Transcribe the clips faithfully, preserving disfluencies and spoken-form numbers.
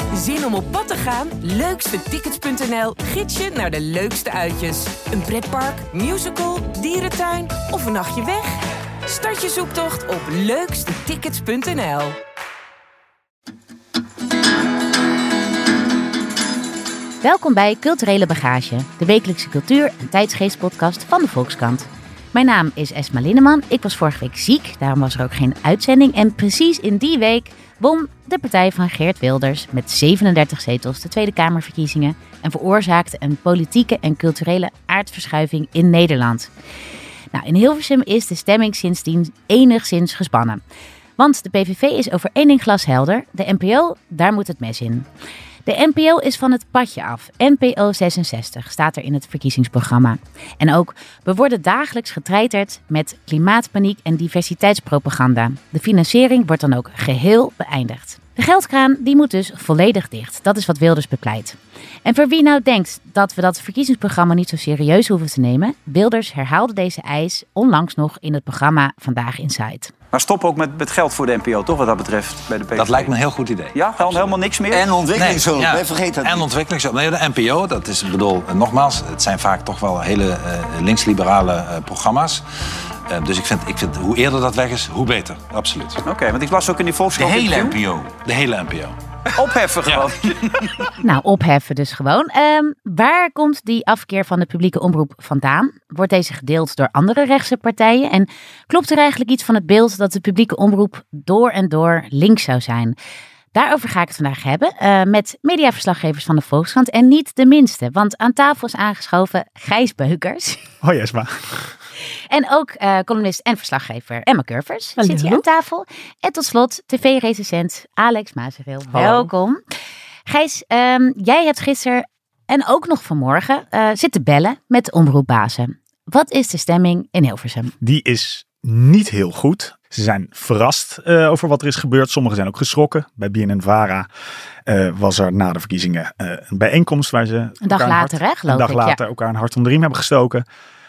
Zin om op pad te gaan? leukste tickets punt n l gids je naar de leukste uitjes. Een pretpark, musical, dierentuin of een nachtje weg? Start je zoektocht op leukste tickets punt n l. Welkom bij Culturele Bagage, de wekelijkse cultuur- en tijdsgeestpodcast van de Volkskrant. Mijn naam is Esma Linneman. Ik was vorige week ziek, daarom was er ook geen uitzending. En precies in die week won de partij van Geert Wilders met zevenendertig zetels de Tweede Kamerverkiezingen en veroorzaakte een politieke en culturele aardverschuiving in Nederland. Nou, in Hilversum is de stemming sindsdien enigszins gespannen. Want de P V V is over één ding glashelder, de N P O, daar moet het mes in. De N P O is van het padje af. N P O zesenzestig staat er in het verkiezingsprogramma. En ook, we worden dagelijks getreiterd met klimaatpaniek en diversiteitspropaganda. De financiering wordt dan ook geheel beëindigd. De geldkraan die moet dus volledig dicht. Dat is wat Wilders bepleit. En voor wie nou denkt dat we dat verkiezingsprogramma niet zo serieus hoeven te nemen, Wilders herhaalde deze eis onlangs nog in het programma Vandaag Inside. Maar stop ook met, met geld voor de N P O, toch, wat dat betreft, bij de P V V? Dat lijkt me een heel goed idee. Ja, gewoon helemaal niks meer? En ontwikkelingshulp, nee, ja. vergeet dat En niet. ontwikkelingshulp. Nee, de N P O, dat is, ik bedoel, nogmaals, het zijn vaak toch wel hele uh, linksliberale uh, programma's. Uh, dus ik vind, ik vind, hoe eerder dat weg is, hoe beter. Absoluut. Oké, okay, want ik las ook in die De Volkskrant... hele N P O. De hele N P O. Opheffen gewoon. Ja. Nou, opheffen dus gewoon. Um, waar komt die afkeer van de publieke omroep vandaan? Wordt deze gedeeld door andere rechtse partijen? En klopt er eigenlijk iets van het beeld dat de publieke omroep door en door links zou zijn? Daarover ga ik het vandaag hebben uh, met mediaverslaggevers van de Volkskrant. En niet de minste, want aan tafel is aangeschoven Gijs Beukers. Hoi Esma. En ook uh, columnist en verslaggever Emma Curvers zit hier aan tafel. En tot slot tv-recensent Alex Mazereel. Welkom. Gijs, um, jij hebt gisteren en ook nog vanmorgen uh, zitten bellen met omroepbazen. Wat is de stemming in Hilversum? Die is niet heel goed. Ze zijn verrast uh, over wat er is gebeurd. Sommigen zijn ook geschrokken. Bij B N N Vara uh, was er na de verkiezingen uh, een bijeenkomst waar ze een dag later, hart, hè, geloof een dag ik, later ja. elkaar een hart onder de riem hebben gestoken.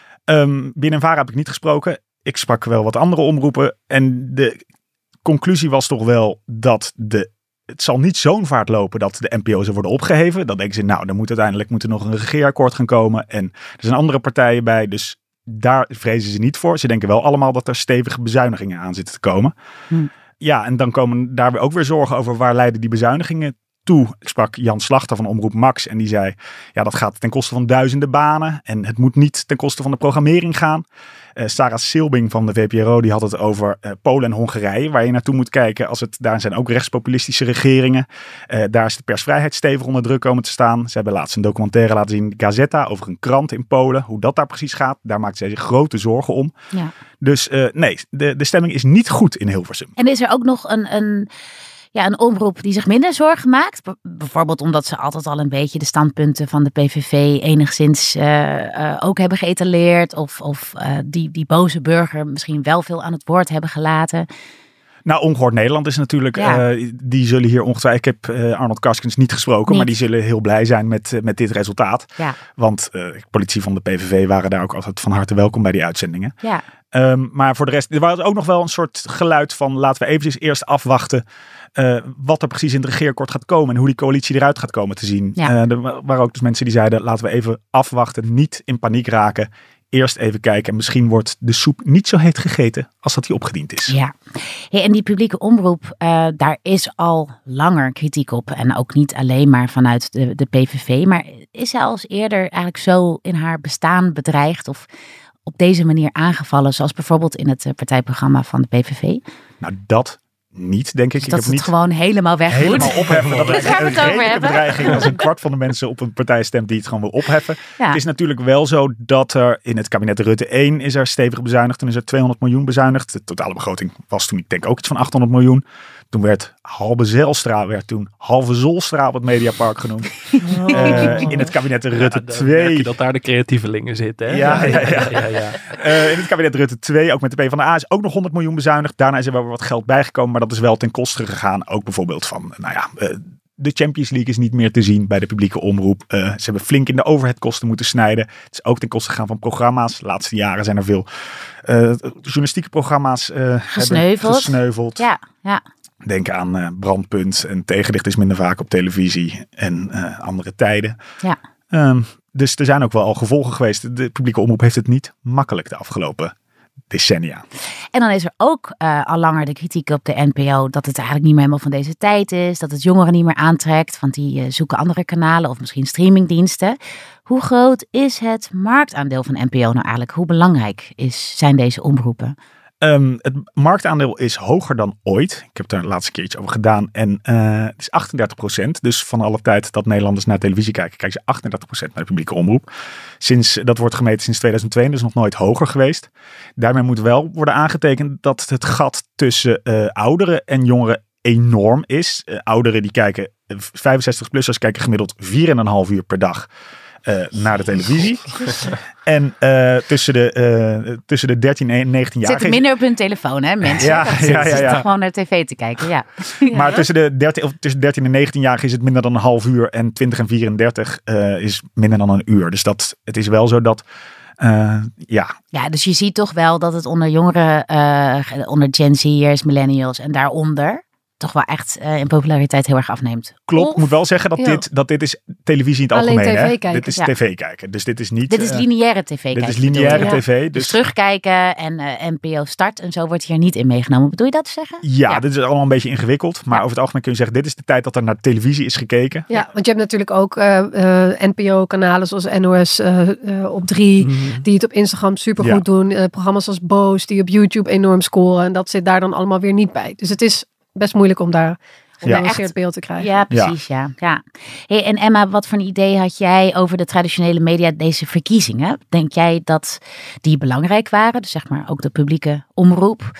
Um, B N N Vara heb ik niet gesproken. Ik sprak wel wat andere omroepen. En de conclusie was toch wel dat de, het zal niet zo'n vaart lopen dat de N P O zou worden opgeheven. Dan denken ze, nou, dan moet uiteindelijk moet er nog een regeerakkoord gaan komen. En er zijn andere partijen bij, dus daar vrezen ze niet voor. Ze denken wel allemaal dat er stevige bezuinigingen aan zitten te komen. Hm. Ja, en dan komen daar ook weer zorgen over waar leiden die bezuinigingen toe. Ik sprak Jan Slachter van Omroep Max en die zei, ja, dat gaat ten koste van duizenden banen en het moet niet ten koste van de programmering gaan. Uh, Sarah Silbing van de V P R O die had het over uh, Polen en Hongarije, waar je naartoe moet kijken. Als het, daar zijn ook rechtspopulistische regeringen. Uh, daar is de persvrijheid stevig onder druk komen te staan. Ze hebben laatst een documentaire laten zien, Gazeta, over een krant in Polen. Hoe dat daar precies gaat, daar maakt zij zich grote zorgen om. Ja. Dus uh, nee, de, de stemming is niet goed in Hilversum. En is er ook nog een... een... Ja, een omroep die zich minder zorgen maakt. B- bijvoorbeeld omdat ze altijd al een beetje de standpunten van de P V V enigszins uh, uh, ook hebben geëtaleerd. Of, of uh, die, die boze burger misschien wel veel aan het woord hebben gelaten. Nou, Ongehoord Nederland is natuurlijk, ja. uh, die zullen hier ongetwijfeld, ik heb uh, Arnold Karskens niet gesproken, niet. maar die zullen heel blij zijn met, uh, met dit resultaat. Ja. Want uh, politie van de P V V waren daar ook altijd van harte welkom bij die uitzendingen. Ja. Um, maar voor de rest, er was ook nog wel een soort geluid van laten we eventjes eerst afwachten uh, wat er precies in het regeerakkoord gaat komen en hoe die coalitie eruit gaat komen te zien. Ja. Uh, er waren ook dus mensen die zeiden laten we even afwachten, niet in paniek raken. Eerst even kijken en misschien wordt de soep niet zo heet gegeten als dat die opgediend is. Ja, hey, en die publieke omroep, uh, daar is al langer kritiek op. En ook niet alleen maar vanuit de, de P V V. Maar is zij al eens eerder eigenlijk zo in haar bestaan bedreigd of op deze manier aangevallen, zoals bijvoorbeeld in het partijprogramma van de P V V? Nou, dat niet, denk ik. Dus ik dat heb het niet gewoon helemaal weg moet. Helemaal opheffen. Dat is een redelijke hebben. bedreiging als een kwart van de mensen op een partij stemt die het gewoon wil opheffen. Ja. Het is natuurlijk wel zo dat er in het kabinet Rutte één is er stevig bezuinigd. Toen is er tweehonderd miljoen bezuinigd. De totale begroting was toen, ik denk, ook iets van achthonderd miljoen. Toen werd halve Zijlstra, werd toen halve Zolstra op het Mediapark genoemd. Oh. Uh, in het kabinet Rutte ja, twee. Merk je dat daar de creatievelingen zitten. Hè? Ja, ja, ja. ja, ja. Uh, in het kabinet Rutte twee, ook met de PvdA, is ook nog honderd miljoen bezuinigd. Daarna is er wel wat geld bijgekomen, maar dat is wel ten koste gegaan. Ook bijvoorbeeld van, nou ja, uh, de Champions League is niet meer te zien bij de publieke omroep. Uh, ze hebben flink in de overheadkosten moeten snijden. Het is ook ten koste gegaan van programma's. De laatste jaren zijn er veel uh, journalistieke programma's uh, gesneuveld. gesneuveld. Ja, ja. Denk aan uh, Brandpunt en Tegenlicht is minder vaak op televisie en uh, andere tijden. Ja. Um, dus er zijn ook wel al gevolgen geweest. De publieke omroep heeft het niet makkelijk de afgelopen decennia. En dan is er ook uh, al langer de kritiek op de N P O dat het eigenlijk niet meer helemaal van deze tijd is. Dat het jongeren niet meer aantrekt, want die uh, zoeken andere kanalen of misschien streamingdiensten. Hoe groot is het marktaandeel van N P O nou eigenlijk? Hoe belangrijk is, zijn deze omroepen? Um, het marktaandeel is hoger dan ooit. Ik heb daar de laatste keer iets over gedaan. En uh, het is achtendertig procent. Dus van alle tijd dat Nederlanders naar televisie kijken, kijken ze achtendertig procent naar de publieke omroep. Sinds, dat wordt gemeten sinds tweeduizend twee, dus nog nooit hoger geweest. Daarmee moet wel worden aangetekend dat het gat tussen uh, ouderen en jongeren enorm is. Uh, ouderen die kijken, uh, vijfenzestig-plussers kijken gemiddeld vier en een half uur per dag. Uh, naar de televisie. En uh, tussen, de, uh, tussen de dertien en negentien jaar... Zitten minder op hun telefoon, hè, mensen? Ja, dat ja, ja, ja. gewoon naar tv te kijken, ja. Maar ja. tussen de dertien, of tussen dertien en negentien jaar is het minder dan een half uur. En twintig en vierendertig uh, is minder dan een uur. Dus dat, het is wel zo dat... Uh, ja. ja, dus je ziet toch wel dat het onder jongeren, uh, onder Gen Z'ers, millennials en daaronder... toch wel echt uh, in populariteit heel erg afneemt. Klopt, ik of, moet wel zeggen dat, ja. dit, dat dit is televisie in het Alleen algemeen. tv Hè? kijken. Dit is Ja. tv kijken. Dus dit is niet... Dit is uh, lineaire tv kijken. Dit is lineaire bedoel je? tv. Dus, Dus terugkijken en uh, N P O Start en zo wordt hier niet in meegenomen. Bedoel je dat te zeggen? Ja, Ja. dit is allemaal een beetje ingewikkeld. Maar Ja. over het algemeen kun je zeggen, dit is de tijd dat er naar televisie is gekeken. Ja, want je hebt natuurlijk ook uh, uh, N P O-kanalen zoals N O S uh, uh, op drie, Mm-hmm. die het op Instagram supergoed Ja. doen. Uh, programma's als Boos, die op YouTube enorm scoren. En dat zit daar dan allemaal weer niet bij. Dus het is best moeilijk om daar een Ja. gebalanceerd Echt. beeld te krijgen. Ja, precies, ja. ja. Hey, en Emma, wat voor een idee had jij over de traditionele media, deze verkiezingen? Denk jij dat die belangrijk waren? Dus zeg maar ook de publieke omroep.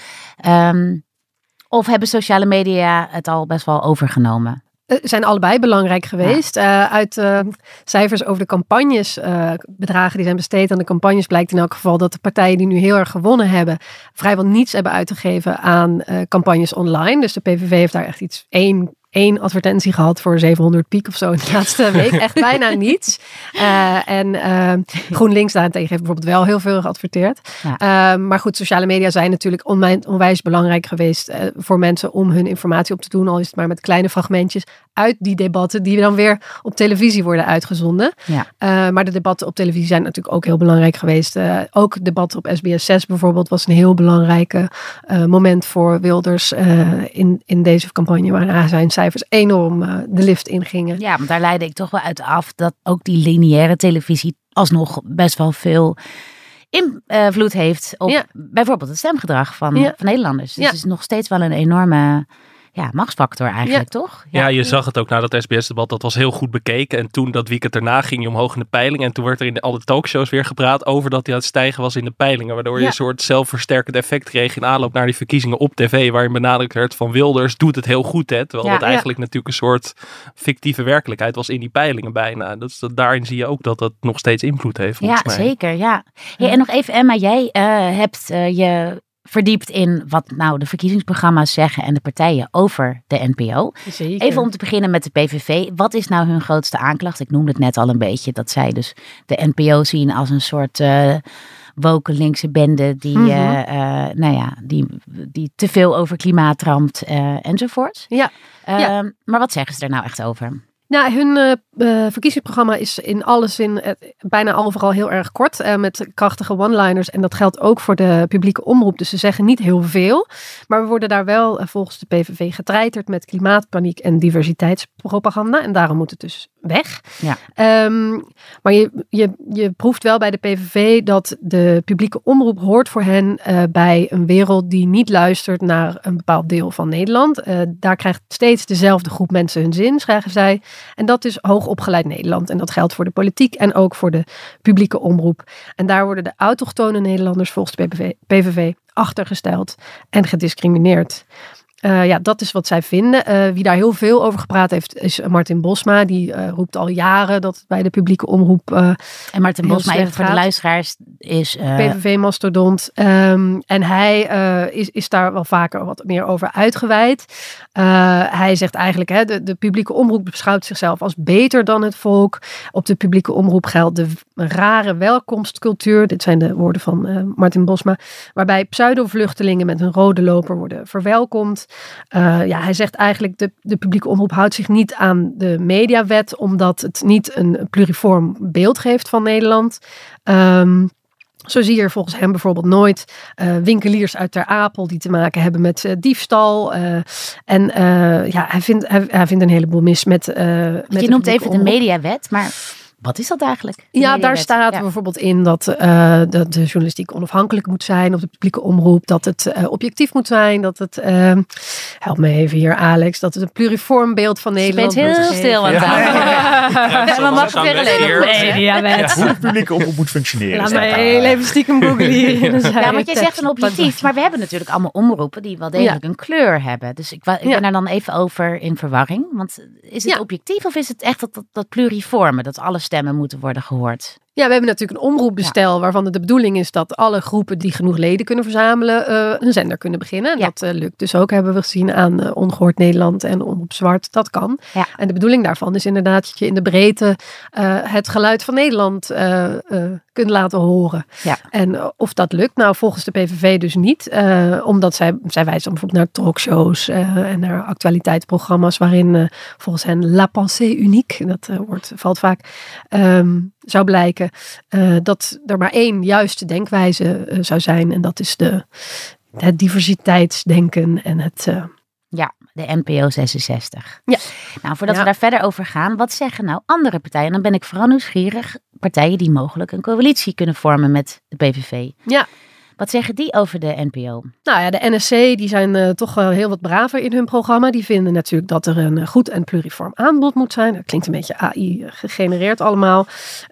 Um, of hebben sociale media het al best wel overgenomen? Uh, zijn allebei belangrijk geweest. Ja. Uh, uit uh, cijfers over de campagnes, uh, bedragen die zijn besteed aan de campagnes, blijkt in elk geval dat de partijen die nu heel erg gewonnen hebben, vrijwel niets hebben uitgegeven aan uh, campagnes online. Dus de P V V heeft daar echt iets één één advertentie gehad voor zevenhonderd piek of zo in de laatste week. Echt bijna niets. Uh, en uh, GroenLinks daarentegen heeft bijvoorbeeld wel heel veel geadverteerd. Ja. Uh, maar goed, sociale media zijn natuurlijk onwijs, onwijs belangrijk geweest uh, voor mensen om hun informatie op te doen. Al is het maar met kleine fragmentjes uit die debatten die dan weer op televisie worden uitgezonden. Ja. Uh, maar de debatten op televisie zijn natuurlijk ook heel belangrijk geweest. Uh, ook debatten op S B S zes bijvoorbeeld was een heel belangrijke uh, moment voor Wilders uh, in, in deze campagne, waarna zijn cijfers enorm uh, de lift ingingen. Ja, want daar leidde ik toch wel uit af dat ook die lineaire televisie alsnog best wel veel invloed heeft op ja. bijvoorbeeld het stemgedrag van, ja. van Nederlanders. Dus ja. het is nog steeds wel een enorme ja, machtsfactor eigenlijk, ja. toch? Ja. ja, je zag het ook na dat S B S-debat. Dat was heel goed bekeken. En toen dat weekend erna ging je omhoog in de peiling. En toen werd er in de, alle talkshows weer gepraat over dat hij aan het stijgen was in de peilingen. Waardoor ja. je een soort zelfversterkend effect kreeg in aanloop naar die verkiezingen op tv. Waarin benadrukt werd van Wilders doet het heel goed. Hè? Terwijl ja, dat eigenlijk ja. natuurlijk een soort fictieve werkelijkheid was in die peilingen bijna. Dus dat, daarin zie je ook dat dat nog steeds invloed heeft. Ja, mij. zeker. Ja. Hey, en nog even Emma, jij uh, hebt uh, je verdiept in wat nou de verkiezingsprogramma's zeggen en de partijen over de N P O. Zeker. Even om te beginnen met de P V V. Wat is nou hun grootste aanklacht? Ik noemde het net al een beetje, dat zij dus de N P O zien als een soort uh, woke linkse bende die, mm-hmm. uh, uh, nou ja, die, die te veel over klimaat ramt uh, enzovoort. Ja. Uh, ja. Maar wat zeggen ze er nou echt over? Nou, hun uh, uh, verkiezingsprogramma is in alle zin uh, bijna overal heel erg kort. Uh, met krachtige one-liners. En dat geldt ook voor de publieke omroep. Dus ze zeggen niet heel veel. Maar we worden daar wel uh, volgens de P V V getreiterd met klimaatpaniek en diversiteitspropaganda. En daarom moet het dus weg. Ja. Um, maar je, je, je proeft wel bij de P V V dat de publieke omroep hoort voor hen uh, bij een wereld die niet luistert naar een bepaald deel van Nederland. Uh, daar krijgt steeds dezelfde groep mensen hun zin, schrijven zij. En dat is hoogopgeleid Nederland. En dat geldt voor de politiek en ook voor de publieke omroep. En daar worden de autochtone Nederlanders volgens de P V V, P V V achtergesteld en gediscrimineerd. Uh, ja, dat is wat zij vinden. Uh, wie daar heel veel over gepraat heeft is Martin Bosma. Die uh, roept al jaren dat het bij de publieke omroep uh, En Martin Bosma, even voor de luisteraars, is Uh... P V V-mastodont. Um, en hij uh, is, is daar wel vaker wat meer over uitgeweid. Uh, hij zegt eigenlijk, hè, de, de publieke omroep beschouwt zichzelf als beter dan het volk. Op de publieke omroep geldt de rare welkomstcultuur. Dit zijn de woorden van uh, Martin Bosma. Waarbij pseudo-vluchtelingen met een rode loper worden verwelkomd. Uh, ja, hij zegt eigenlijk de, de publieke omroep houdt zich niet aan de mediawet, omdat het niet een pluriform beeld geeft van Nederland. Um, Zo zie je er volgens hem bijvoorbeeld nooit uh, winkeliers uit Ter Apel die te maken hebben met uh, diefstal. Uh, en uh, ja, hij vindt, hij, hij vindt een heleboel mis met... Uh, met je noemt even omroep. de mediawet, maar wat is dat eigenlijk? De ja, mediawet? daar staat ja. bijvoorbeeld in dat, uh, dat de journalistiek onafhankelijk moet zijn, of de publieke omroep, dat het uh, objectief moet zijn, dat het, uh, help me even hier Alex, dat het een pluriform beeld van Nederland moet zijn. Je bent heel stil aan het houden. Maar mag weer alleen op mediawet. Hoe de publieke omroep moet functioneren. Laat mij heel even stiekem googlen hier. Ja, want jij zegt een objectief, maar we hebben natuurlijk allemaal omroepen die wel degelijk ja. een kleur hebben. Dus ik, ik ben ja. er dan even over in verwarring. Want is het ja. objectief of is het echt dat, dat, dat pluriforme, dat alle stemmen moeten worden gehoord? Ja, we hebben natuurlijk een omroepbestel ja. waarvan de bedoeling is dat alle groepen die genoeg leden kunnen verzamelen uh, een zender kunnen beginnen. En ja. dat uh, lukt dus ook, hebben we gezien aan uh, Ongehoord Nederland en Omroep Zwart. Dat kan. Ja. En de bedoeling daarvan is inderdaad dat je in de breedte uh, het geluid van Nederland uh, uh, kunt laten horen. Ja. En uh, of dat lukt, nou volgens de P V V dus niet. Uh, omdat zij, zij wijzen bijvoorbeeld naar talkshows uh, en naar actualiteitsprogramma's waarin uh, volgens hen la pensée unique, dat uh, woord valt vaak, um, zou blijken uh, dat er maar één juiste denkwijze uh, zou zijn. En dat is de, het diversiteitsdenken en het... Uh... Ja, de N P O zesenzestig. Ja. Nou, voordat ja. we daar verder over gaan, wat zeggen nou andere partijen? En dan ben ik vooral nieuwsgierig. Partijen die mogelijk een coalitie kunnen vormen met de P V V. Ja. Wat zeggen die over de N P O? Nou ja, de N S C die zijn uh, toch wel heel wat braver in hun programma. Die vinden natuurlijk dat er een goed en pluriform aanbod moet zijn. Dat klinkt een beetje A I gegenereerd allemaal.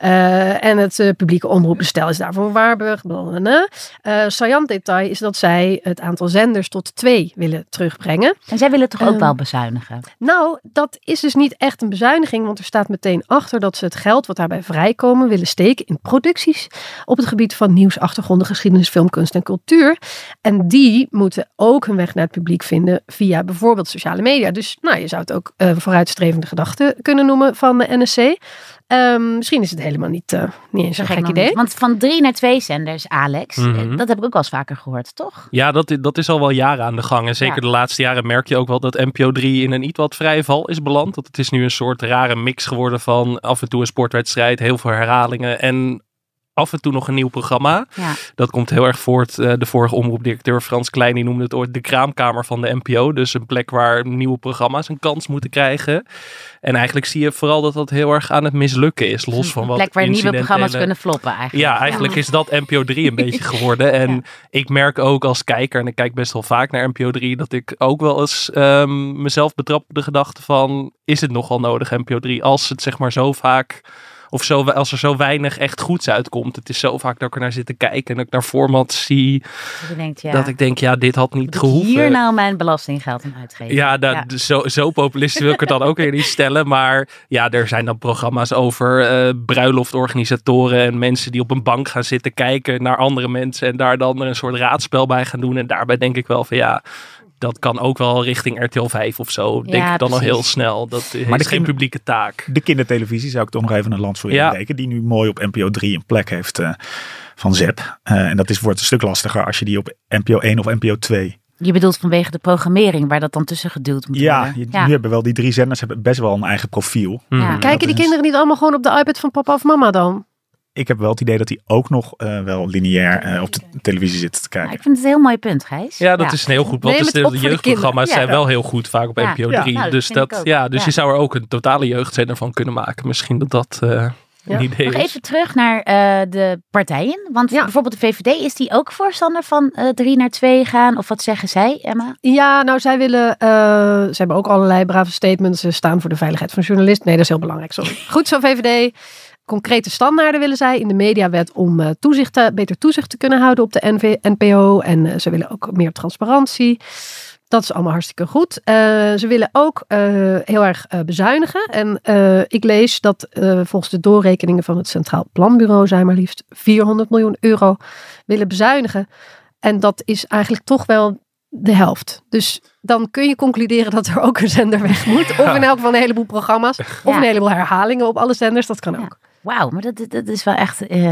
Uh, en het uh, publieke omroepbestel is daarvoor waarborg. Uh, saillant detail is dat zij het aantal zenders tot twee willen terugbrengen. En zij willen toch ook uh, wel bezuinigen? Nou, dat is dus niet echt een bezuiniging. Want er staat meteen achter dat ze het geld wat daarbij vrijkomen willen steken in producties op het gebied van nieuws, achtergronden, geschiedenis, film, kunst en cultuur. En die moeten ook hun weg naar het publiek vinden via bijvoorbeeld sociale media. Dus nou, je zou het ook uh, vooruitstrevende gedachten kunnen noemen van de N S C. Um, misschien is het helemaal niet, uh, niet eens een gek idee. Niet. Want van drie naar twee zenders, Alex, mm-hmm. dat heb ik ook wel eens vaker gehoord, toch? Ja, dat, dat is al wel jaren aan de gang. En zeker ja. de laatste jaren merk je ook wel dat N P O drie in een iets wat vrije val is beland. Dat het is nu een soort rare mix geworden van af en toe een sportwedstrijd, heel veel herhalingen en af en toe nog een nieuw programma. Ja. Dat komt heel erg voort. Uh, de vorige omroepdirecteur Frans Klein die noemde het ooit de kraamkamer van de N P O. Dus een plek waar nieuwe programma's een kans moeten krijgen. En eigenlijk zie je vooral dat dat heel erg aan het mislukken is. Los van een wat plek waar nieuwe programma's kunnen floppen eigenlijk. Ja, eigenlijk ja. is dat N P O drie een beetje geworden. En ja. ik merk ook als kijker, en ik kijk best wel vaak naar N P O drie, dat ik ook wel eens um, mezelf betrap op de gedachte van, is het nogal nodig N P O drie als het zeg maar zo vaak... Of zo, als er zo weinig echt goeds uitkomt. Het is zo vaak dat ik er naar zit te kijken. En dat ik naar format zie. Dat, denkt, ja. dat ik denk, ja, dit had niet dat gehoeven. Hier nou mijn belastinggeld aan uitgeven. Ja, dat, ja. Zo, zo populistisch wil ik het dan ook weer niet stellen. Maar ja, er zijn dan programma's over uh, bruiloftorganisatoren. En mensen die op een bank gaan zitten kijken naar andere mensen. En daar dan een soort raadspel bij gaan doen. En daarbij denk ik wel van ja... Dat kan ook wel richting R T L vijf of zo. Denk ja, ik dan precies. al heel snel. Dat is geen kinder, publieke taak. De kindertelevisie zou ik toch nog even een lans voor ja. inbreken. Die nu mooi op N P O drie een plek heeft uh, van Zep. Uh, en dat is, wordt een stuk lastiger als je die op N P O één of N P O twee... Je bedoelt vanwege de programmering waar dat dan tussen geduwd moet ja, worden. Je, ja, nu hebben wel die drie zenders hebben best wel een eigen profiel. Ja. Kijken die is... kinderen niet allemaal gewoon op de iPad van papa of mama dan? Ik heb wel het idee dat die ook nog uh, wel lineair uh, op de televisie zitten te kijken. Ja, ik vind het een heel mooi punt, Gijs. Ja, dat ja. is een heel goed. Want dus de, de jeugdprogramma's de zijn ja. wel heel goed vaak op ja. N P O drie. Ja. Nou, dus dat, ja, dus ja. je zou er ook een totale jeugdzender van kunnen maken. Misschien dat dat uh, ja. een idee Nog is. even terug naar uh, de partijen. Want ja. bijvoorbeeld de V V D, is die ook voorstander van uh, drie naar twee gaan? Of wat zeggen zij, Emma? Ja, nou zij willen, uh, ze hebben ook allerlei brave statements. Ze staan voor de veiligheid van journalisten. Nee, dat is heel belangrijk, sorry. Goed zo, V V D. Concrete standaarden willen zij in de mediawet om uh, toezicht te, beter toezicht te kunnen houden op de N P O. En uh, ze willen ook meer transparantie. Dat is allemaal hartstikke goed. Uh, ze willen ook uh, heel erg uh, bezuinigen. En uh, ik lees dat uh, volgens de doorrekeningen van het Centraal Planbureau zij maar liefst vierhonderd miljoen euro willen bezuinigen. En dat is eigenlijk toch wel de helft. Dus dan kun je concluderen dat er ook een zender weg moet. Of in elk geval een heleboel programma's. Of ja. een heleboel herhalingen op alle zenders. Dat kan ook. Ja. Wauw, maar dat, dat is wel echt... Uh,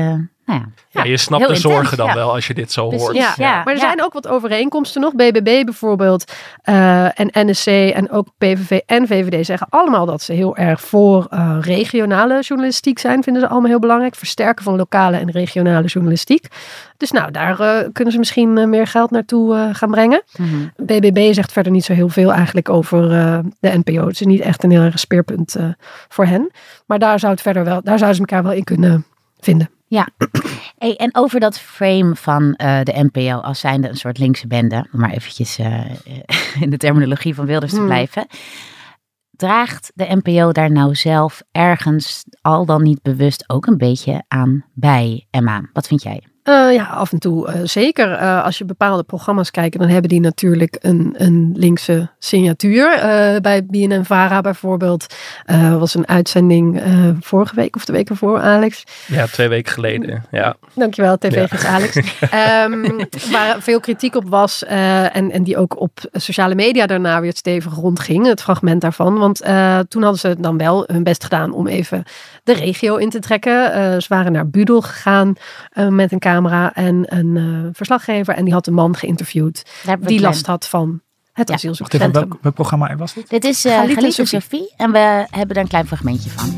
Nou ja. Ja, je snapt Heel de intens, zorgen dan ja. wel als je dit zo Precies. hoort. Ja, Ja, maar er ja. zijn ook wat overeenkomsten nog. B B B bijvoorbeeld uh, en N S C en ook P V V en V V D zeggen allemaal dat ze heel erg voor uh, regionale journalistiek zijn. Vinden ze allemaal heel belangrijk. Versterken van lokale en regionale journalistiek. Dus nou, daar uh, kunnen ze misschien uh, meer geld naartoe uh, gaan brengen. Mm-hmm. B B B zegt verder niet zo heel veel eigenlijk over uh, de N P O. Het is niet echt een heel erg speerpunt uh, voor hen. Maar daar zou het verder wel, daar zouden ze elkaar wel in kunnen vinden. Ja, hey, en over dat frame van uh, de N P O als zijnde een soort linkse bende, om maar eventjes uh, in de terminologie van Wilders te Hmm. blijven. Draagt de N P O daar nou zelf ergens al dan niet bewust ook een beetje aan bij, Emma? Wat vind jij? Uh, ja, af en toe uh, zeker. Uh, als je bepaalde programma's kijkt, dan hebben die natuurlijk een, een linkse signatuur. Uh, bij B N N Vara bijvoorbeeld uh, was een uitzending uh, vorige week of de week ervoor, Alex. Ja, twee weken geleden. Ja. Dankjewel, T V-gids Ja. Alex. um, waar veel kritiek op was uh, en, en die ook op sociale media daarna weer stevig rondging. Het fragment daarvan. Want uh, toen hadden ze dan wel hun best gedaan om even de regio in te trekken. Uh, ze waren naar Budel gegaan uh, met een camera en een uh, verslaggever. En die had een man geïnterviewd die last had van het Ja. asielzoekerscentrum. Wacht even, welk, welk programma was dit? Dit is uh, Galit en Galit en Sophie. Sophie en we hebben daar een klein fragmentje van.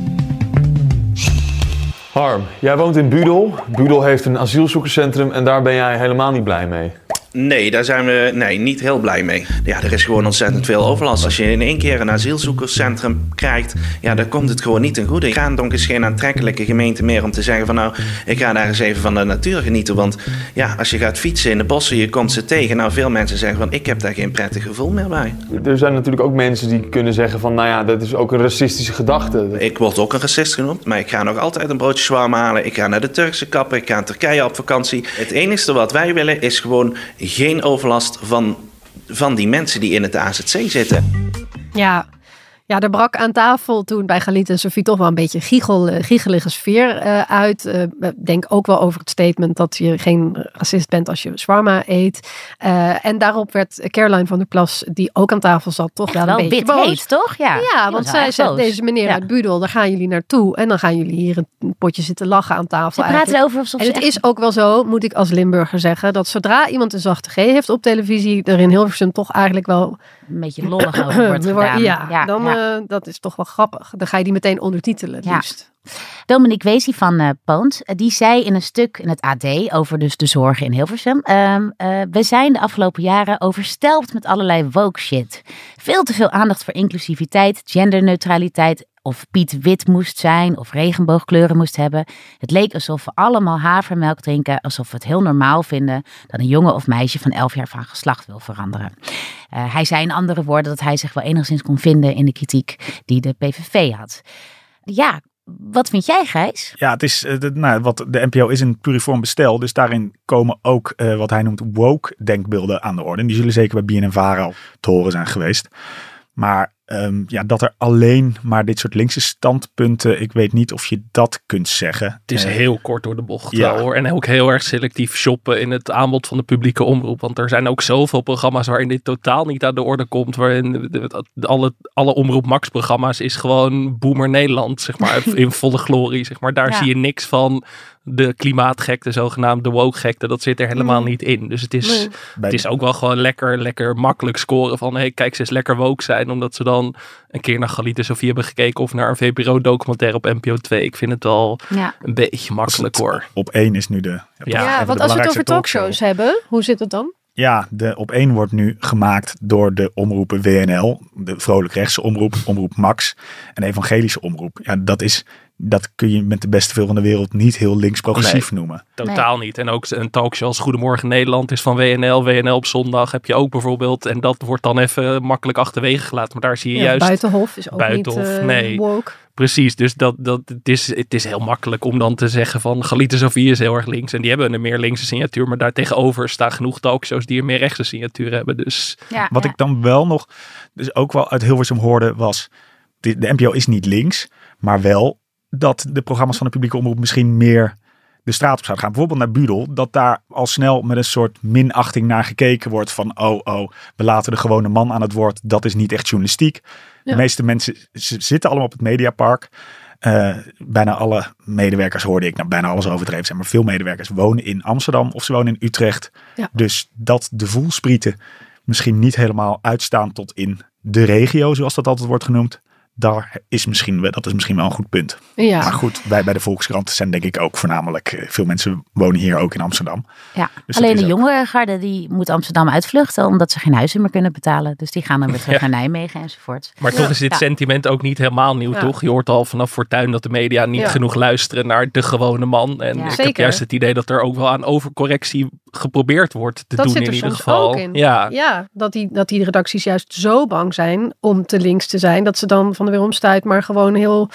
Harm, jij woont in Budel. Budel heeft een asielzoekerscentrum en daar ben jij helemaal niet blij mee. Nee, daar zijn we nee, niet heel blij mee. Ja, er is gewoon ontzettend veel overlast. Als je in één keer een asielzoekerscentrum krijgt, ja, dan komt het gewoon niet ten goede. Gaandonk is geen aantrekkelijke gemeente meer om te zeggen van nou, ik ga daar eens even van de natuur genieten. Want ja, als je gaat fietsen in de bossen, je komt ze tegen. Nou, veel mensen zeggen van ik heb daar geen prettig gevoel meer bij. Er zijn natuurlijk ook mensen die kunnen zeggen van nou ja, dat is ook een racistische gedachte. Ik word ook een racist genoemd, maar ik ga nog altijd een broodje shawarma halen. Ik ga naar de Turkse kapper, ik ga in Turkije op vakantie. Het enige wat wij willen is gewoon geen overlast van, van die mensen die in het A Z C zitten. Ja. Ja, er brak aan tafel toen bij Galit en Sophie toch wel een beetje giegel, giegelige sfeer uh, uit. Uh, denk ook wel over het statement dat je geen racist bent als je shawarma eet. Uh, en daarop werd Caroline van der Plas, die ook aan tafel zat, toch wel, wel een beetje wit boos. heet, toch? Ja, Ja, want zij zegt, deze meneer ja. uit Budel, daar gaan jullie naartoe. En dan gaan jullie hier een potje zitten lachen aan tafel. Ze praten erover alsof en ze het echt... is ook wel zo, moet ik als Limburger zeggen, dat zodra iemand een zachte G heeft op televisie, er in Hilversum toch eigenlijk wel een beetje lollig over wordt gedaan. Ja, ja dan ja. Uh, dat is toch wel grappig. Dan ga je die meteen ondertitelen, het Ja. liefst. Dominique Weesie van uh, Poont, uh, die zei in een stuk in het A D over dus de zorgen in Hilversum. Uh, uh, we zijn de afgelopen jaren overstelpt met allerlei woke shit. Veel te veel aandacht voor inclusiviteit, genderneutraliteit, of Piet wit moest zijn of regenboogkleuren moest hebben. Het leek alsof we allemaal havermelk drinken, alsof we het heel normaal vinden dat een jongen of meisje van elf jaar van geslacht wil veranderen. Uh, hij zei in andere woorden dat hij zich wel enigszins kon vinden in de kritiek die de P V V had. Ja, wat vind jij, Gijs? Ja, het is, uh, de, nou, wat de N P O is een pluriform bestel. Dus daarin komen ook uh, wat hij noemt woke denkbeelden aan de orde. En die zullen zeker bij B N N Vara al te horen zijn geweest. Maar um, ja, dat er alleen maar dit soort linkse standpunten, ik weet niet of je dat kunt zeggen. Het is uh, heel kort door de bocht ja. wel, hoor. En ook heel erg selectief shoppen in het aanbod van de publieke omroep. Want er zijn ook zoveel programma's waarin dit totaal niet aan de orde komt. Waarin de, de, de, alle, alle Omroep Max programma's is gewoon Boomer Nederland, zeg maar, in volle glorie. Zeg maar. Daar Ja. zie je niks van de klimaatgekte, zogenaamde woke-gekte. Dat zit er helemaal Nee. niet in. Dus het is, Nee. het is ook wel gewoon lekker, lekker makkelijk scoren van, hey, kijk, ze eens lekker woke zijn. Omdat ze dan een keer naar Galit en Sophie hebben gekeken of naar een V P R-documentaire op N P O twee. Ik vind het wel Ja. een beetje makkelijk, hoor. Op één is nu de... Ja, Ja, Ja, even want de als we het belangrijkste over talkshows hebben, hoe zit het dan? Ja, de op één wordt nu gemaakt door de omroepen W N L, de vrolijk rechtse omroep, omroep Max en de evangelische omroep. Ja, dat is, dat kun je met de beste veel van de wereld niet heel links progressief noemen. Totaal niet. En ook een talkshow als Goedemorgen Nederland is van W N L. W N L op zondag heb je ook bijvoorbeeld. En dat wordt dan even makkelijk achterwege gelaten. Maar daar zie je Ja, juist... Buitenhof is ook Buitenhof, niet uh, nee. woke. Precies, dus dat, dat, het, is, het is heel makkelijk om dan te zeggen van Galit en Sophie is heel erg links. En die hebben een meer linkse signatuur. Maar daar tegenover staan genoeg talkshows die een meer rechtse signatuur hebben. Dus Ja, Wat ja. ik dan wel nog, dus ook wel uit Hilversum hoorde, was de, de N P O is niet links, maar wel dat de programma's van de publieke omroep misschien meer de straat op zouden gaan. Bijvoorbeeld naar Budel, dat daar al snel met een soort minachting naar gekeken wordt van oh, oh, we laten de gewone man aan het woord. Dat is niet echt journalistiek. Ja. De meeste mensen z- zitten allemaal op het Mediapark. Uh, bijna alle medewerkers hoorde ik, nou bijna alles overdreven zijn, maar veel medewerkers wonen in Amsterdam of ze wonen in Utrecht. Ja. Dus dat de voelsprieten misschien niet helemaal uitstaan tot in de regio, zoals dat altijd wordt genoemd. Daar is misschien, dat is misschien wel een goed punt. Ja. Maar goed, wij bij de Volkskrant zijn denk ik ook voornamelijk, veel mensen wonen hier ook in Amsterdam. Ja, dus alleen de jongere garde die moet Amsterdam uitvluchten omdat ze geen huizen meer kunnen betalen. Dus die gaan dan weer terug ja. naar Nijmegen enzovoort. Maar ja. toch is dit ja. sentiment ook niet helemaal nieuw, ja. toch? Je hoort al vanaf Fortuyn dat de media niet ja. genoeg luisteren naar de gewone man. En ja. ik Zeker. heb juist het idee dat er ook wel aan overcorrectie geprobeerd wordt te dat doen zit er in ieder soms geval. Ook in. Ja, ja dat, die, dat die redacties juist zo bang zijn om te links te zijn, dat ze dan van de weeromstuit maar gewoon heel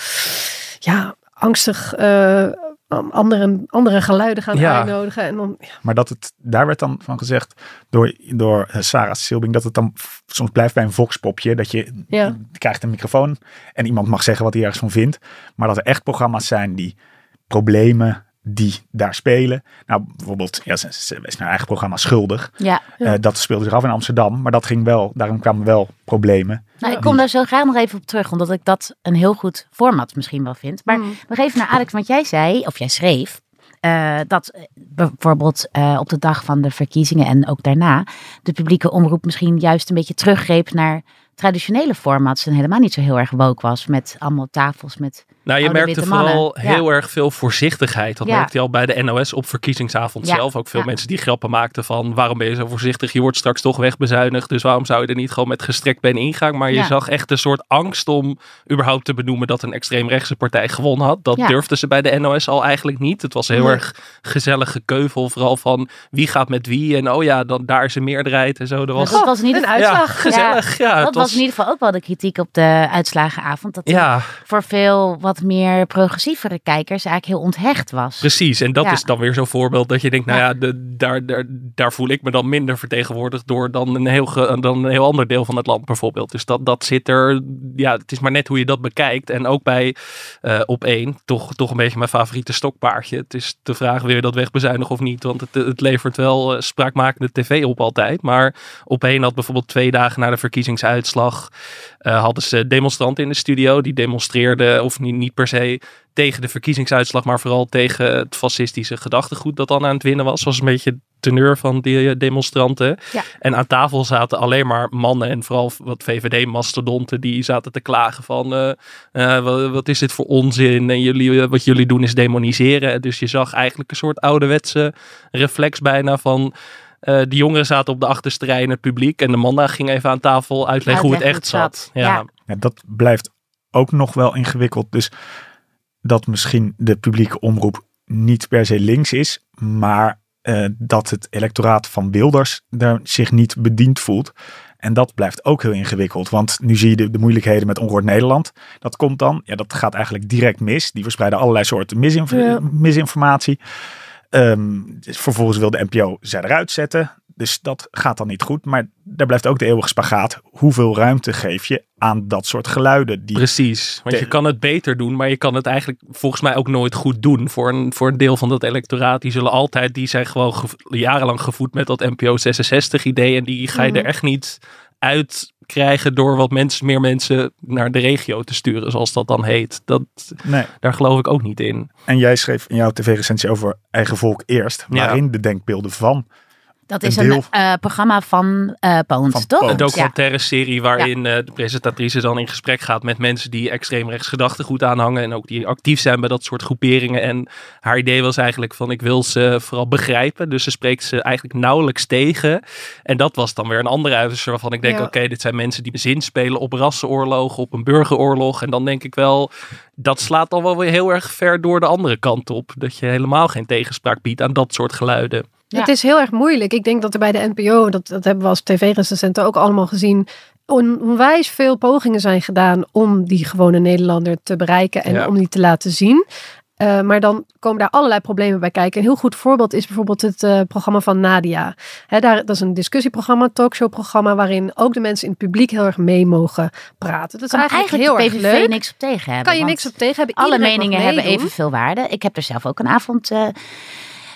ja, angstig uh, andere, andere geluiden gaan ja. uitnodigen. En dan, ja. Maar dat het, daar werd dan van gezegd door, door Sarah Silbing, dat het dan soms blijft bij een voxpopje. Dat je, ja. je krijgt een microfoon en iemand mag zeggen wat hij ergens van vindt. Maar dat er echt programma's zijn die problemen die daar spelen. Nou, bijvoorbeeld, ja, ze, ze is naar eigen programma Schuldig. Ja. Uh, dat speelde zich af in Amsterdam, maar dat ging wel, daarom kwamen wel problemen. Nou, ik kom daar zo graag nog even op terug, omdat ik dat een heel goed format misschien wel vind. Maar mm. nog even naar Alex, want jij zei, of jij schreef, uh, dat bijvoorbeeld uh, op de dag van de verkiezingen en ook daarna de publieke omroep misschien juist een beetje teruggreep naar traditionele formats en helemaal niet zo heel erg woke was met allemaal tafels met Nou, je merkte vooral ja. heel erg veel voorzichtigheid. Dat ja. merkte je al bij de N O S op verkiezingsavond ja. zelf. Ook veel ja. mensen die grappen maakten van waarom ben je zo voorzichtig? Je wordt straks toch wegbezuinigd. Dus waarom zou je er niet gewoon met gestrekt been ingaan? Maar je ja. zag echt een soort angst om überhaupt te benoemen dat een extreemrechtse partij gewonnen had. Dat ja. durfden ze bij de N O S al eigenlijk niet. Het was heel nee. erg gezellig gekeuvel. Vooral van wie gaat met wie. En oh ja, dan daar is een meerderheid en zo. Er was, dat was niet een uitslag. Ja, gezellig. Ja, ja, dat was was in ieder geval ook wel de kritiek op de uitslagenavond. Dat ja. voor veel wat meer progressievere kijkers eigenlijk heel onthecht was. Precies, en dat ja. is dan weer zo'n voorbeeld dat je denkt, nou ja, ja de, daar, daar, daar voel ik me dan minder vertegenwoordigd door dan een heel, ge, dan een heel ander deel van het land bijvoorbeeld. Dus dat, dat zit er, ja, het is maar net hoe je dat bekijkt. En ook bij uh, Op één, toch, toch een beetje mijn favoriete stokpaardje. Het is de vraag, wil je dat wegbezuinigen of niet? Want het, het levert wel uh, spraakmakende tv op altijd. Maar Op één had bijvoorbeeld twee dagen na de verkiezingsuitslag uh, hadden ze demonstranten in de studio. Die demonstreerden, of niet, niet per se tegen de verkiezingsuitslag, maar vooral tegen het fascistische gedachtegoed dat dan aan het winnen was. Dat was een beetje de teneur van die demonstranten. Ja. En aan tafel zaten alleen maar mannen en vooral wat V V D-mastodonten die zaten te klagen van uh, uh, wat, wat is dit voor onzin en jullie, uh, wat jullie doen is demoniseren. Dus je zag eigenlijk een soort ouderwetse reflex bijna van Uh, de jongeren zaten op de achterste rij in het publiek en de mannen gingen even aan tafel uitleggen hoe het echt zat. Ja. Ja. Ja, dat blijft ook nog wel ingewikkeld. Dus dat misschien de publieke omroep niet per se links is, maar uh, dat het electoraat van Wilders daar zich niet bediend voelt. En dat blijft ook heel ingewikkeld. Want nu zie je de, de moeilijkheden met Ongehoord Nederland. Dat komt dan, ja, dat gaat eigenlijk direct mis. Die verspreiden allerlei soorten misinf- ja. misinformatie. Um, dus vervolgens wil de N P O zij eruit zetten. Dus dat gaat dan niet goed. Maar daar blijft ook de eeuwige spagaat. Hoeveel ruimte geef je aan dat soort geluiden? Die Precies, want te- je kan het beter doen. Maar je kan het eigenlijk volgens mij ook nooit goed doen. Voor een, voor een deel van dat electoraat. Die zullen altijd, die zijn gewoon gevo- jarenlang gevoed met dat N P O zesenzestig idee. En die ga je mm-hmm. er echt niet uit krijgen door wat mensen, meer mensen naar de regio te sturen, zoals dat dan heet. Dat, nee. Daar geloof ik ook niet in. En jij schreef in jouw tv-recensie over Eigen Volk Eerst, waarin ja. de denkbeelden van Dat is een, een uh, programma van uh, Poont, toch? Een documentaire ja. serie waarin ja. uh, de presentatrice dan in gesprek gaat met mensen die extreemrechts gedachtegoed aanhangen en ook die actief zijn bij dat soort groeperingen. En haar idee was eigenlijk van ik wil ze vooral begrijpen. Dus ze spreekt ze eigenlijk nauwelijks tegen. En dat was dan weer een andere uiterste waarvan ik denk ja. oké, okay, dit zijn mensen die zin spelen op rassenoorlogen, op een burgeroorlog. En dan denk ik wel, dat slaat dan wel weer heel erg ver door de andere kant op. Dat je helemaal geen tegenspraak biedt aan dat soort geluiden. Ja. Het is heel erg moeilijk. Ik denk dat er bij de N P O, dat, dat hebben we als tv-recensenten ook allemaal gezien, onwijs veel pogingen zijn gedaan om die gewone Nederlander te bereiken en ja. om die te laten zien. Uh, maar dan komen daar allerlei problemen bij kijken. Een heel goed voorbeeld is bijvoorbeeld het uh, programma van Nadia. Hè, daar, dat is een discussieprogramma, talkshowprogramma, waarin ook de mensen in het publiek heel erg mee mogen praten. Dat is kan eigenlijk, eigenlijk heel erg leuk. niks op tegen hebben. Kan je niks op tegen hebben. Alle Iedereen meningen hebben evenveel waarde. Ik heb er zelf ook een avond Uh,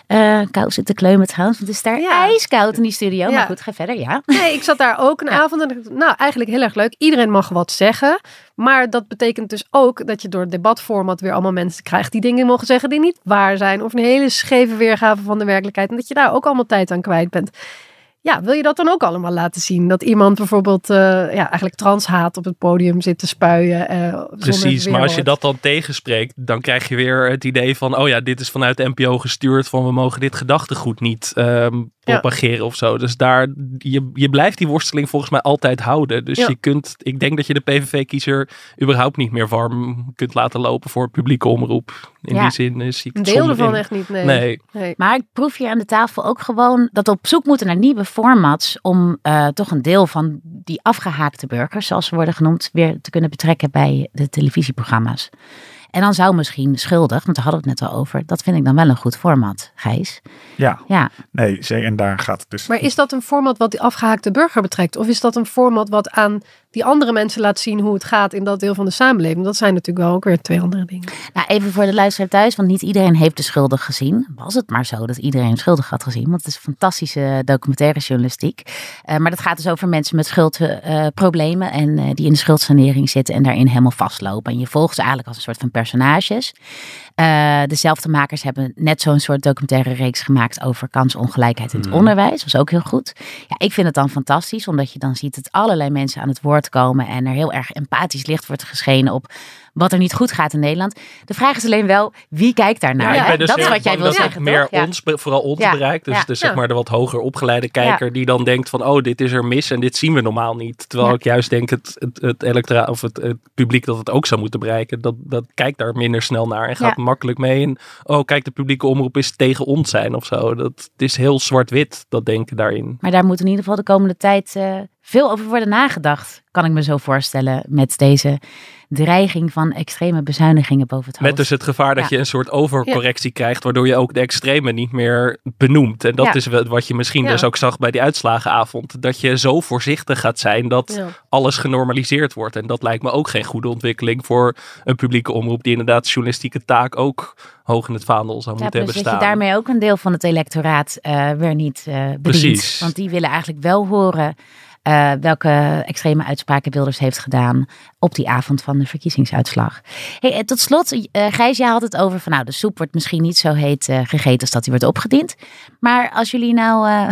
Uh, koud zitten kleumen trouwens, want het is daar Ja. ijskoud in die studio. Ja. Maar goed, ga verder, ja. Nee, ik zat daar ook een avond en dacht, nou, eigenlijk heel erg leuk. Iedereen mag wat zeggen. Maar dat betekent dus ook dat je door het debatformat weer allemaal mensen krijgt die dingen mogen zeggen die niet waar zijn. Of een hele scheve weergave van de werkelijkheid. En dat je daar ook allemaal tijd aan kwijt bent. Ja, wil je dat dan ook allemaal laten zien? Dat iemand bijvoorbeeld uh, ja, eigenlijk transhaat op het podium zit te spuien. Uh, Precies, maar als je dat dan tegenspreekt, dan krijg je weer het idee van, oh ja, dit is vanuit de N P O gestuurd van we mogen dit gedachtegoed niet um, propageren ja. of zo. Dus daar, je, je blijft die worsteling volgens mij altijd houden. Dus ja. je kunt, ik denk dat je de P V V-kiezer überhaupt niet meer warm kunt laten lopen voor publieke omroep. In ja. die zin is zie ik het een deel ervan in. echt niet, nee. Nee. nee. Maar ik proef hier aan de tafel ook gewoon dat we op zoek moeten naar nieuwe formats om uh, toch een deel van die afgehaakte burgers, zoals ze worden genoemd, weer te kunnen betrekken bij de televisieprogramma's. En dan zou misschien Schuldig, want daar hadden we het net al over, dat vind ik dan wel een goed format, Gijs. Ja, ja. nee, en daar gaat het dus. Maar is dat een format wat die afgehaakte burger betrekt? Of is dat een format wat aan die andere mensen laat zien hoe het gaat in dat deel van de samenleving? Dat zijn natuurlijk wel ook weer twee andere dingen. Nou, even voor de luisteraar thuis, want niet iedereen heeft de Schuldig gezien. Was het maar zo dat iedereen Schuldig had gezien, want het is fantastische documentaire journalistiek. Uh, maar dat gaat dus over mensen met schuldproblemen uh, en uh, die in de schuldsanering zitten en daarin helemaal vastlopen. En je volgt ze eigenlijk als een soort van personages. Uh, dezelfde makers hebben net zo'n soort documentaire reeks gemaakt over kansongelijkheid in het mm. onderwijs. Dat was ook heel goed. Ja, ik vind het dan fantastisch, omdat je dan ziet dat allerlei mensen aan het woord komen en er heel erg empathisch licht wordt geschenen op wat er niet goed gaat in Nederland. De vraag is alleen wel, wie kijkt daarnaar? Ja, Ja, dus dat is wat jij wil dat zeggen, het meer toch? ons, vooral ons ja. bereikt. Dus, Ja. dus zeg ja. maar de wat hoger opgeleide kijker ja. die dan denkt van, oh, dit is er mis en dit zien we normaal niet. Terwijl Ja. ik juist denk het, het, het electoraat of het, het publiek dat het ook zou moeten bereiken, dat, dat kijkt daar minder snel naar en gaat Ja. makkelijk mee in. Oh, kijk, de publieke omroep is tegen ons zijn of zo. Dat, het is heel zwart-wit, dat denken daarin. Maar daar moet in ieder geval de komende tijd uh, veel over worden nagedacht, kan ik me zo voorstellen, met deze dreiging van extreme bezuinigingen boven het hoofd. Met dus het gevaar dat ja. je een soort overcorrectie ja. krijgt, waardoor je ook de extreme niet meer benoemt. En dat Ja. is wat je misschien Ja. dus ook zag bij die uitslagenavond. Dat je zo voorzichtig gaat zijn dat Ja. alles genormaliseerd wordt. En dat lijkt me ook geen goede ontwikkeling voor een publieke omroep die inderdaad journalistieke taak ook hoog in het vaandel zou Ja, moeten plus hebben dat staan. je daarmee ook een deel van het electoraat uh, weer niet uh, bedient. Precies. Want die willen eigenlijk wel horen Uh, welke extreme uitspraken Wilders heeft gedaan op die avond van de verkiezingsuitslag. Hey, tot slot, uh, Gijs, jij had het over van nou, de soep wordt misschien niet zo heet uh, gegeten als dat die wordt opgediend. Maar als jullie nou uh,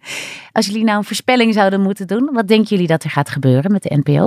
als jullie nou een voorspelling zouden moeten doen, wat denken jullie dat er gaat gebeuren met de N P O?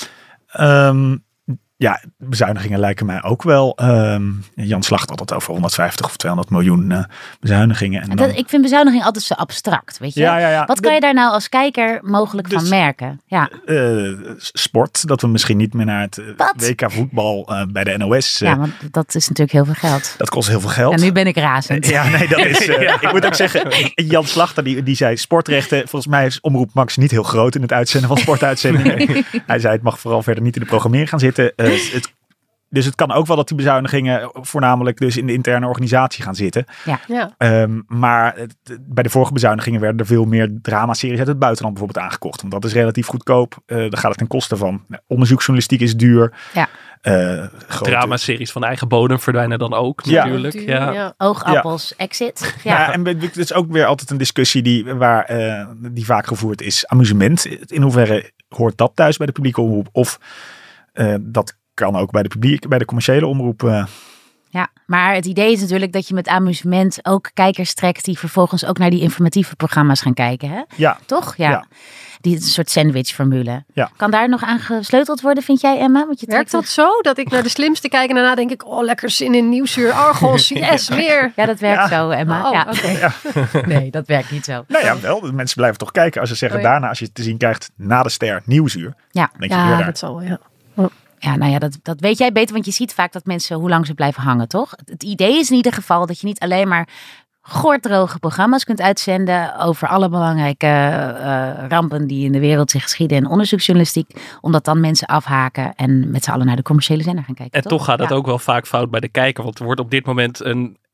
Um, ja, bezuinigingen lijken mij ook wel. Um, Jan Slacht had het over honderdvijftig of tweehonderd miljoen uh, bezuinigingen. En dat, dan... Ik vind bezuiniging altijd zo abstract, weet je. Ja, ja, ja. Wat kan je daar nou als kijker mogelijk dus, van merken? Ja. Uh, sport, dat we misschien niet meer naar het uh, W K voetbal uh, bij de N O S. Uh, ja, want dat is natuurlijk heel veel geld. Dat kost heel veel geld. En nu ben ik razend. Ja, nee, dat is... Uh, ja. Ik moet ook zeggen, Jan Slachter die, die zei sportrechten. Volgens mij is Omroep Max niet heel groot in het uitzenden van sportuitzendingen. Nee. Hij zei het mag vooral verder niet in de programmering gaan zitten. Uh, het, Dus het kan ook wel dat die bezuinigingen voornamelijk dus in de interne organisatie gaan zitten. Ja. Ja. Um, maar het, bij de vorige bezuinigingen werden er veel meer dramaseries uit het buitenland bijvoorbeeld aangekocht. Want dat is relatief goedkoop. Uh, dan gaat het ten koste van nou, onderzoeksjournalistiek is duur. Ja. Uh, grote... Dramaseries van eigen bodem verdwijnen dan ook ja. natuurlijk. Duur, ja. ja. Oogappels, ja. Exit. Ja. Ja, en het is ook weer altijd een discussie die, waar, uh, die vaak gevoerd is. Amusement. In hoeverre hoort dat thuis bij de publieke omroep? Of uh, dat kan ook bij de publiek, bij de commerciële omroep. Uh. Ja, maar het idee is natuurlijk dat je met amusement ook kijkers trekt die vervolgens ook naar die informatieve programma's gaan kijken, hè? Ja. Toch? Ja. ja. Die een soort sandwich-formule. Ja. Kan daar nog aan gesleuteld worden, vind jij, Emma? Want je werkt dat zo? Dat ik naar de slimste kijk en daarna denk ik, oh, lekker zin in Nieuwsuur, Argos, yes, meer. Ja, dat werkt ja. zo, Emma. Oh, ja. Okay. Ja. Nee, dat werkt niet zo. Nou ja, wel. De mensen blijven toch kijken. Als ze zeggen oh, ja. daarna, als je het te zien krijgt na de ster Nieuwsuur. Ja, denk je ja eerder. dat zal wel, ja. Oh. Ja, nou ja, dat, dat weet jij beter, want je ziet vaak dat mensen hoe lang ze blijven hangen, toch? Het, het idee is in ieder geval dat je niet alleen maar gordroge programma's kunt uitzenden over alle belangrijke uh, rampen die in de wereld zich geschieden in onderzoeksjournalistiek, omdat dan mensen afhaken en met z'n allen naar de commerciële zender gaan kijken. En toch, toch gaat het ja. ook wel vaak fout bij de kijker, want er wordt op dit moment een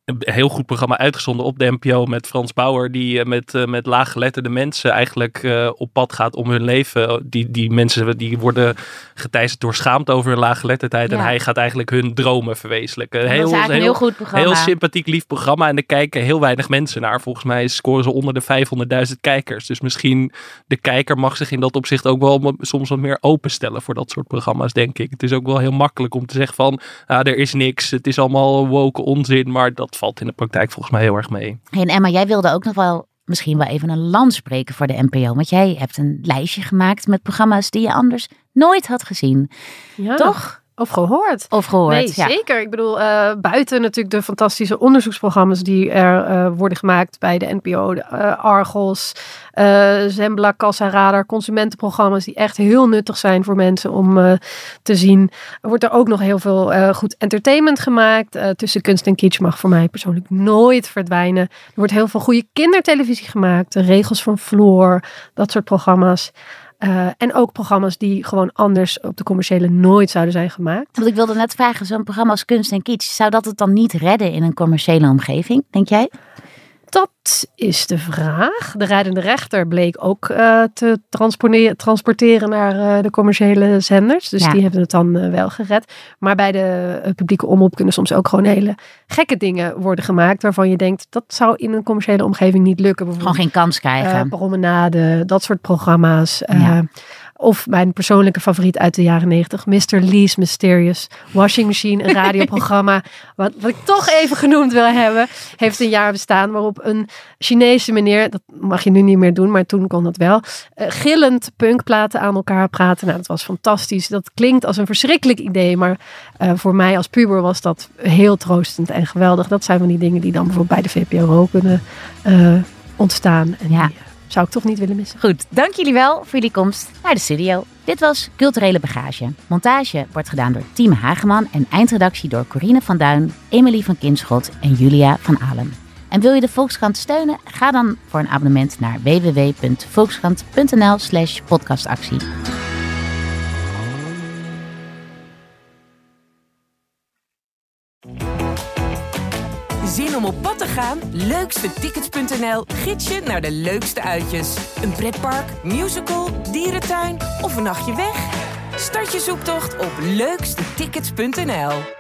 een heel goed programma uitgezonden op de N P O met Frans Bauer, die uh, met, uh, met laaggeletterde mensen eigenlijk uh, op pad gaat om hun leven. Die, die mensen die worden geteisterd door schaamte over hun laaggeletterdheid. Ja. En hij gaat eigenlijk hun dromen verwezenlijken. Dat heel, is eigenlijk heel, een heel goed programma. Heel sympathiek, lief programma. En er kijken heel weinig mensen naar. Volgens mij scoren ze onder de vijfhonderdduizend kijkers. Dus misschien de kijker mag zich in dat opzicht ook wel soms wat meer openstellen voor dat soort programma's, denk ik. Het is ook wel heel makkelijk om te zeggen van, ah, er is niks. Het is allemaal woke onzin. Maar dat valt in de praktijk volgens mij heel erg mee. Hey, en Emma, jij wilde ook nog wel misschien wel even een lans spreken voor de N P O. Want jij hebt een lijstje gemaakt met programma's die je anders nooit had gezien. Ja. Toch? Of gehoord. Of gehoord, Nee, ja. zeker. Ik bedoel, uh, buiten natuurlijk de fantastische onderzoeksprogramma's die er uh, worden gemaakt bij de N P O. De, uh, Argos, uh, Zembla, Kassa, Radar, consumentenprogramma's die echt heel nuttig zijn voor mensen om uh, te zien. Er wordt er ook nog heel veel uh, goed entertainment gemaakt. Uh, tussen kunst en kitsch mag voor mij persoonlijk nooit verdwijnen. Er wordt heel veel goede kindertelevisie gemaakt. De Regels van Floor, dat soort programma's. Uh, en ook programma's die gewoon anders op de commerciële nooit zouden zijn gemaakt. Want ik wilde net vragen, zo'n programma als Kunst en Kitsch, zou dat het dan niet redden in een commerciële omgeving, denk jij? Dat is de vraag. De rijdende rechter bleek ook uh, te transporteren naar uh, de commerciële zenders. Dus ja. die hebben het dan uh, wel gered. Maar bij de uh, publieke omroep kunnen soms ook gewoon hele gekke dingen worden gemaakt. Waarvan je denkt, dat zou in een commerciële omgeving niet lukken. Gewoon geen kans krijgen. Uh, promenade, dat soort programma's. Uh, ja. Of mijn persoonlijke favoriet uit de jaren negentig. mister Lee's Mysterious Washing Machine. Een radioprogramma. wat, wat ik toch even genoemd wil hebben. Heeft een jaar bestaan. Waarop een Chinese meneer. Dat mag je nu niet meer doen. Maar toen kon dat wel. Uh, gillend punkplaten aan elkaar praten. Nou, dat was fantastisch. Dat klinkt als een verschrikkelijk idee. Maar uh, voor mij als puber was dat heel troostend en geweldig. Dat zijn van die dingen die dan bijvoorbeeld bij de V P R O kunnen uh, ontstaan. En ja. die, zou ik toch niet willen missen. Goed, dank jullie wel voor jullie komst naar de studio. Dit was Culturele Bagage. Montage wordt gedaan door Tiem Hageman en eindredactie door Corine van Duin, Emily van Kinschot en Julia van Alen. En wil je de Volkskrant steunen? Ga dan voor een abonnement naar w w w punt volkskrant punt n l slash podcastactie. Zin om op pad te gaan? leukstetickets punt n l gids je naar de leukste uitjes. Een pretpark, musical, dierentuin of een nachtje weg? Start je zoektocht op leukstetickets punt n l.